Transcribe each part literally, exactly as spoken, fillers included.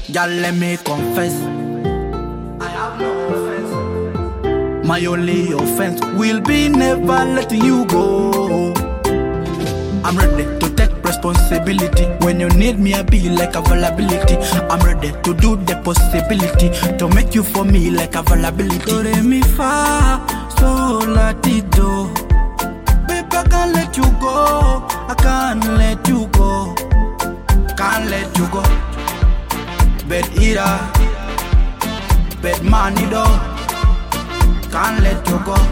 Y'all let me confess, I have no offense. My only offense will be never letting you go. I'm ready to take responsibility. When you need me, I be like availability. I'm ready to do the possibility to make you for me like availability. Do re mi fa so la ti do. Baby, I can't let you go. I can't let you go. Can't let you go. Bed eater, bed man eater. Can't let you go.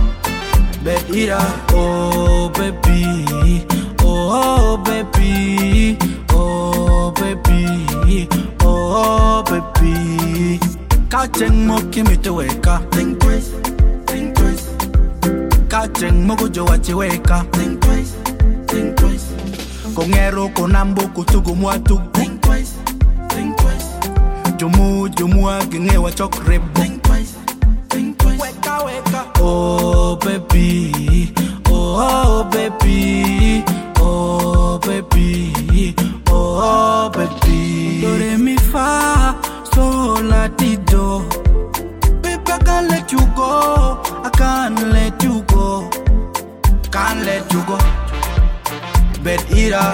Bed eater, oh baby, oh baby, oh baby, oh baby. Catching mo kimi to wake up. Think twice, think twice. Catching mo go watch you wake up. Think twice, think twice. Kongero konambo kutugu mwatu. Think twice, think twice. Jumu jumu agenge wa chokre. Think twice, think twice. Weka weka. Oh baby, oh baby, oh baby, oh baby. Do re mi fa so la ti do. Baby, I can't let you go. I can't let you go. Can't let you go. Bed eater,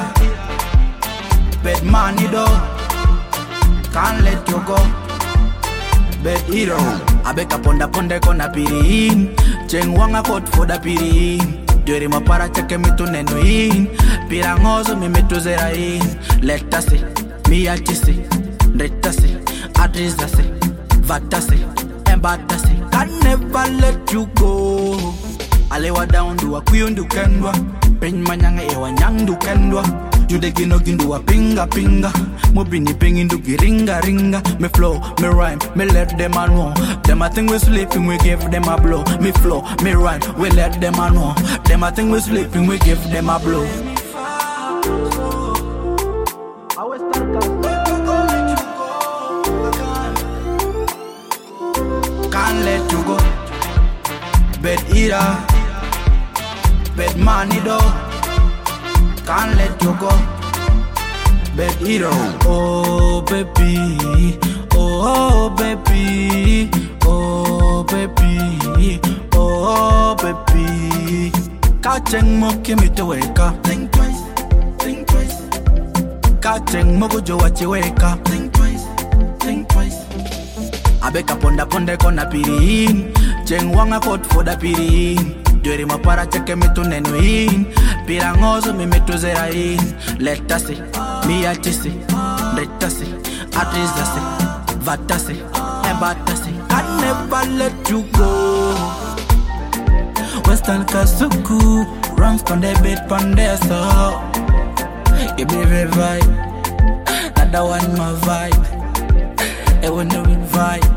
bed man eater. Can't let you go. Bed eater. I beg a ponda ponda kona pirin. Cheng wanga kot for the pirin. Dure ma para cheke mi tu nenuin. Pirangoso mi metu zerain. Let us see, mi achisi. Let us see, adrisa see, vata see, embata see. Can never let you go. Alewa down do a kuyundu kendwa. Pen manyanga ewa nyangdu kendwa. Jude gino gindu a pinga pinga. Mobini pingindu giringa ringa. Me flow, me rhyme, me let them a know. Them a think we sleeping, we give them a blow. Me flow, me rhyme, we let them a know. Them a think we sleeping, we give them a blow. Can't let you go. Bed eater, bed man eater. Can't let you go. Bed eater. Oh baby, oh baby, oh baby, oh baby. Catching mo kimi to wake up. Think twice, think twice. Catching mo go jo watch you wake up. Think twice, think twice. I beg a ponda ponda kona pirin. Cheng wanga kot for the pirin. Dure ma para cheke mi tu nenuin. Pirangoso mi metu zerain. Let us see, mi achisi. Let us see, adrisa see, vata see, embata see. Can never let you go. Western Kasuku runs on the bed pande so. You be the vibe, that one my vibe. I wanna be vibe.